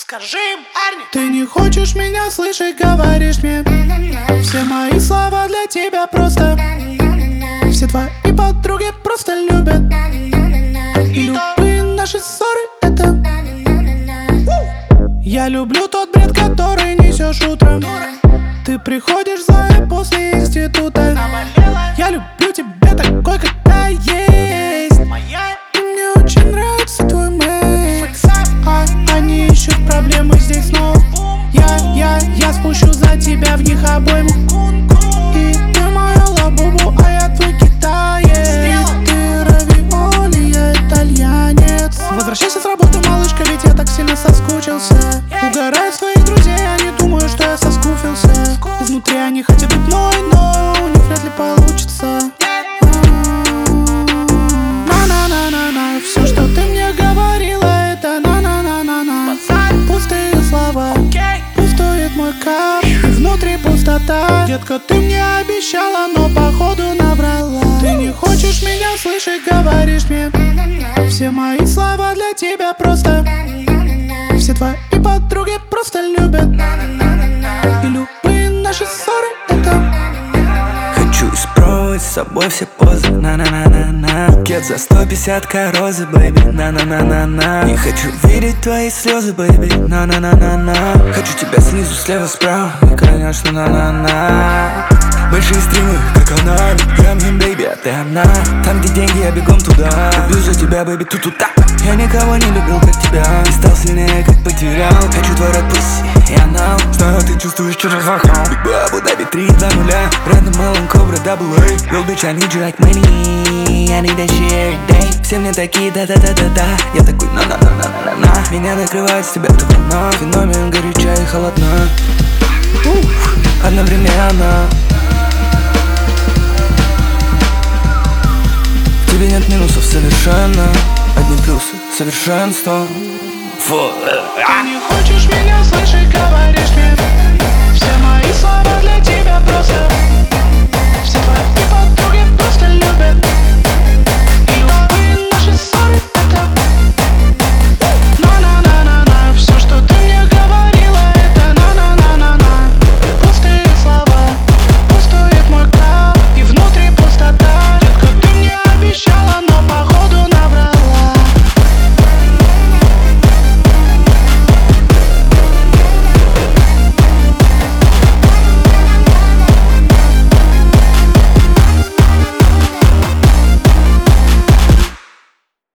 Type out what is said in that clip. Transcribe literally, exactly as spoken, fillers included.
Скажи им, парни. Ты не хочешь меня слышать, говоришь мне. Все мои слова для тебя просто. Все твои подруги просто любят. И любые наши ссоры это. Я люблю тот бред, который несешь утром. Ты приходишь злая после института. Я люблю тебя такой, когда есть. И мне очень нравится твой мейк. А они ищут проблемы здесь снова. Я, я, я спущу за тебя в них обойму. И ты моя лабубу, а я твой китаец. Ты равиоли, я итальянец. Возвращайся с работы, малышка, ведь я так сильно соскучился. Угораю своих друзей, они думают, что я соскуфился. Изнутри они хотят быть мной, но у них вряд ли получится. На-на-на-на-на. Все, что ты мне говорила, это на-на-на-на-на. Пустые слова, пустует мой кап, и внутри пустота. Детка, ты мне обещала, но походу наврала. Ты не хочешь меня слышать, говоришь мне. Все мои слова для тебя просто. Все твои подруги просто любят. И любые наши ссоры это. Хочу испробовать с собой все позы. На-на-на-на-на. Букет за сто пятьдесят розы, бэйби. На-на-на-на-на. Не хочу видеть твои слезы, бэйби. На-на-на-на-на. Хочу тебя снизу, слева, справа. И, конечно, на-на-на. Большие стримы, как она. Я мне, бэйби, а ты одна. Там, где деньги, я бегом туда. Люблю за тебя, бэйби, тут-туда. Я никого не любил, как тебя. И стал сильнее, как потерял. Хочу твой рот, пусси, и анал. Знаю, ты чувствуешь через окно. Big Boy, Абу-Даби, три два нуля. Рэндом, Мэлон, Кобра, дабл эй. Real bitch, I need you like money. I need that shit every day. Все мне такие, да-да-да-да-да. Я такой, на-на-на-на-на-на. Меня накрывает с тебя так давно. Феномен горяча и холодна. Уф, одновременно. В тебе нет минусов совершенно. Одни плюсы, совершенство. Фу. Ты не хочешь меня слышать, говоришь мне.